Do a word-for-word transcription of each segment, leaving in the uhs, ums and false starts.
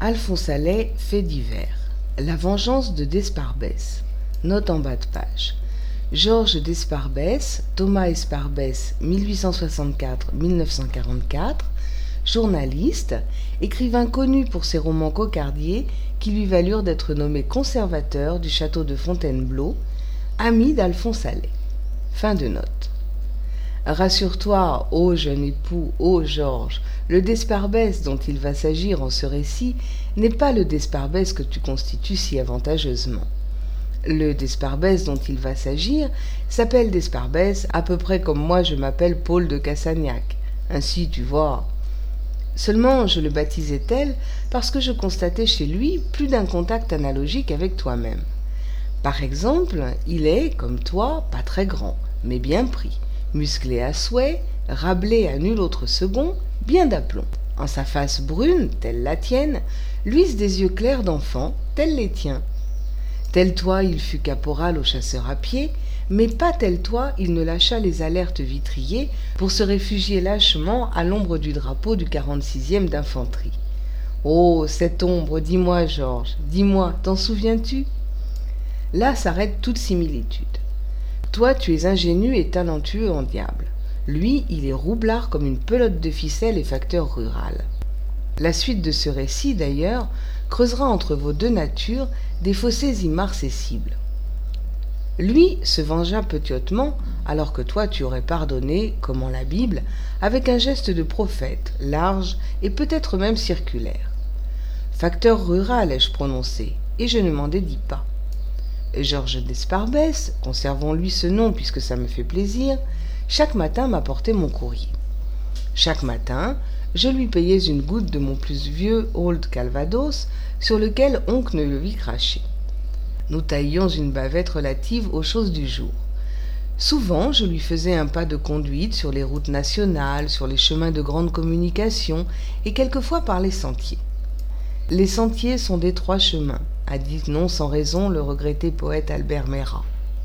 Alphonse Allais, fait divers. La vengeance de Desparbès. Note en bas de page. Georges Desparbès, Thomas Esparbès, mille huit cent soixante-quatre à mille neuf cent quarante-quatre, journaliste, écrivain connu pour ses romans cocardiers qui lui valurent d'être nommé conservateur du château de Fontainebleau, ami d'Alphonse Allais. Fin de note. Rassure-toi, ô jeune époux, ô Georges, le Desparbès dont il va s'agir en ce récit n'est pas le Desparbès que tu constitues si avantageusement. Le Desparbès dont il va s'agir s'appelle Desparbès à peu près comme moi je m'appelle Paul de Cassagnac. Ainsi, tu vois. Seulement, je le baptisais tel parce que je constatais chez lui plus d'un contact analogique avec toi-même. Par exemple, il est, comme toi, pas très grand, mais bien pris, musclé à souhait, Rabelais à nul autre second, bien d'aplomb. En sa face brune, telle la tienne, luisent des yeux clairs d'enfant, tels les tiens. Tel toi, il fut caporal aux chasseurs à pied, mais pas tel toi, il ne lâcha les alertes vitriers pour se réfugier lâchement à l'ombre du drapeau du quarante-sixième d'infanterie. Oh, cette ombre, dis-moi, Georges, dis-moi, t'en souviens-tu? Là s'arrête toute similitude. Toi, tu es ingénu et talentueux en diable. Lui, il est roublard comme une pelote de ficelle et facteur rural. La suite de ce récit, d'ailleurs, creusera entre vos deux natures des fossés immarcessibles. Lui se vengea petiotement, alors que toi tu aurais pardonné, comme en la Bible, avec un geste de prophète, large et peut-être même circulaire. Facteur rural ai-je prononcé, et je ne m'en dédis pas. Georges Desparbès, conservons-lui ce nom puisque ça me fait plaisir, chaque matin m'apportait mon courrier. Chaque matin, je lui payais une goutte de mon plus vieux Old Calvados sur lequel oncle ne le vit cracher. Nous taillions une bavette relative aux choses du jour. Souvent, je lui faisais un pas de conduite sur les routes nationales, sur les chemins de grande communication et quelquefois par les sentiers. Les sentiers sont d'étroits chemins, a dit non sans raison le regretté poète Albert Merat.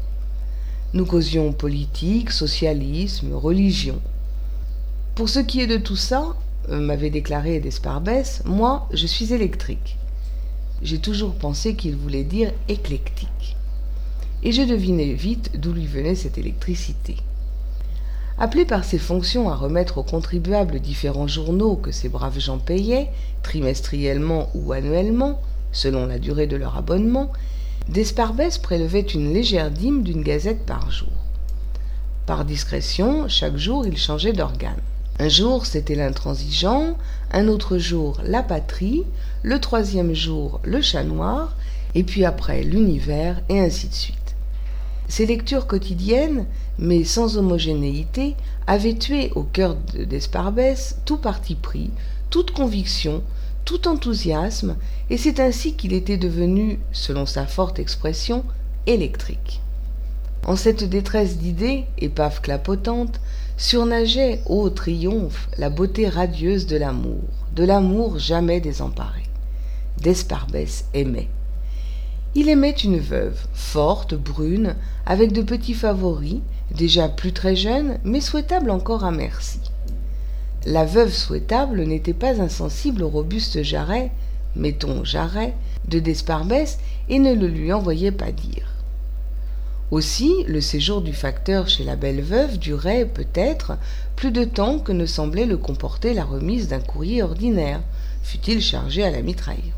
Nous causions politique, socialisme, religion. Pour ce qui est de tout ça, euh, m'avait déclaré Desparbès, moi, je suis électrique. J'ai toujours pensé qu'il voulait dire éclectique. Et je devinais vite d'où lui venait cette électricité. Appelé par ses fonctions à remettre aux contribuables différents journaux que ces braves gens payaient, trimestriellement ou annuellement, selon la durée de leur abonnement, Desparbès prélevait une légère dîme d'une gazette par jour. Par discrétion, chaque jour il changeait d'organe. Un jour c'était l'Intransigeant, un autre jour la Patrie, le troisième jour le Chat Noir, et puis après l'Univers, et ainsi de suite. Ces lectures quotidiennes, mais sans homogénéité, avaient tué au cœur de Desparbès tout parti pris, toute conviction, tout enthousiasme, et c'est ainsi qu'il était devenu, selon sa forte expression, électrique. En cette détresse d'idées, épave clapotante, surnageait, ô triomphe, la beauté radieuse de l'amour, de l'amour jamais désemparé. Desparbès aimait. Il aimait une veuve, forte, brune, avec de petits favoris, déjà plus très jeune, mais souhaitable encore à merci. La veuve souhaitable n'était pas insensible au robuste jarret, mettons jarret, de Desparbès et ne le lui envoyait pas dire. Aussi, le séjour du facteur chez la belle veuve durait, peut-être, plus de temps que ne semblait le comporter la remise d'un courrier ordinaire, fût-il chargé à la mitraille.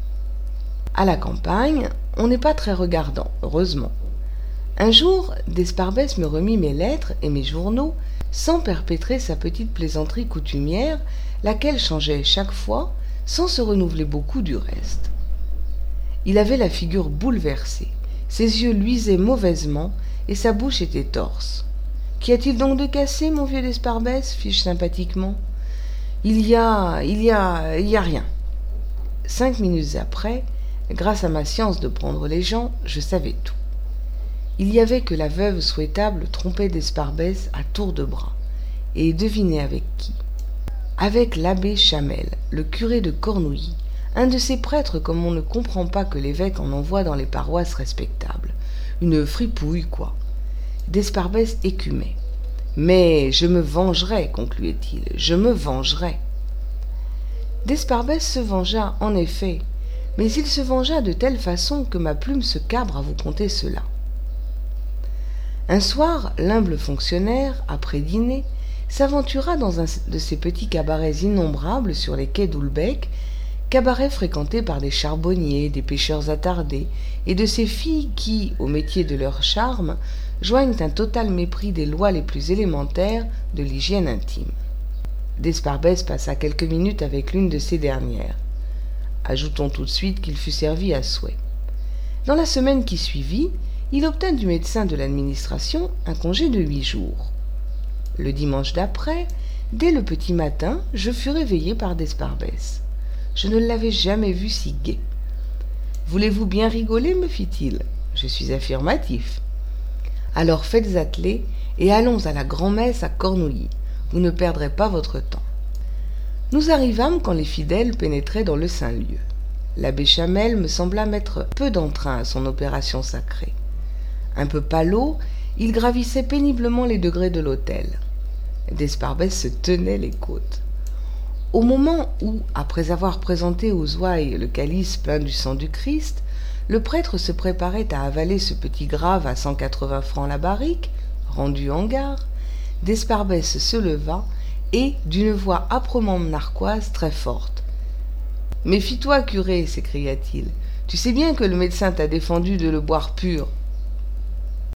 À la campagne, on n'est pas très regardant, heureusement. Un jour, Desparbès me remit mes lettres et mes journaux, sans perpétrer sa petite plaisanterie coutumière, laquelle changeait chaque fois, sans se renouveler beaucoup du reste. Il avait la figure bouleversée, ses yeux luisaient mauvaisement, et sa bouche était torse. « Qu'y a-t-il donc de cassé, mon vieux Desparbès » fis-je sympathiquement. « Il y a... il y a... il y a rien. » Cinq minutes après, grâce à ma science de prendre les gens, je savais tout. Il y avait que la veuve souhaitable trompait Desparbès à tour de bras. Et devinez avec qui? Avec l'abbé Chamel, le curé de Cornouilly, un de ces prêtres comme on ne comprend pas que l'évêque en envoie dans les paroisses respectables. Une fripouille, quoi. Desparbès écumait. « Mais je me vengerai, concluait-il, je me vengerai. » Desparbès se vengea, en effet, mais il se vengea de telle façon que ma plume se cabre à vous conter cela. Un soir, l'humble fonctionnaire, après dîner, s'aventura dans un de ces petits cabarets innombrables sur les quais d'Houlbec, cabarets fréquentés par des charbonniers, des pêcheurs attardés, et de ces filles qui, au métier de leur charme, joignent un total mépris des lois les plus élémentaires de l'hygiène intime. D'Esparbès passa quelques minutes avec l'une de ces dernières. Ajoutons tout de suite qu'il fut servi à souhait. Dans la semaine qui suivit, il obtint du médecin de l'administration un congé de huit jours. Le dimanche d'après, dès le petit matin, je fus réveillé par d'Esparbès. Je ne l'avais jamais vu si gai. « Voulez-vous bien rigoler ?» me fit-il. Je suis affirmatif. « Alors faites atteler et allons à la grand-messe à Cornouilly. Vous ne perdrez pas votre temps. » Nous arrivâmes quand les fidèles pénétraient dans le Saint-Lieu. L'abbé Chamel me sembla mettre peu d'entrain à son opération sacrée. Un peu pâlot, il gravissait péniblement les degrés de l'autel. D'Esparbès se tenait les côtes. Au moment où, après avoir présenté aux ouailles le calice plein du sang du Christ, le prêtre se préparait à avaler ce petit grave à cent quatre-vingts francs la barrique, rendu en gare, d'Esparbès se leva et, d'une voix âprement narquoise très forte, « Méfie-toi, curé, s'écria-t-il, tu sais bien que le médecin t'a défendu de le boire pur.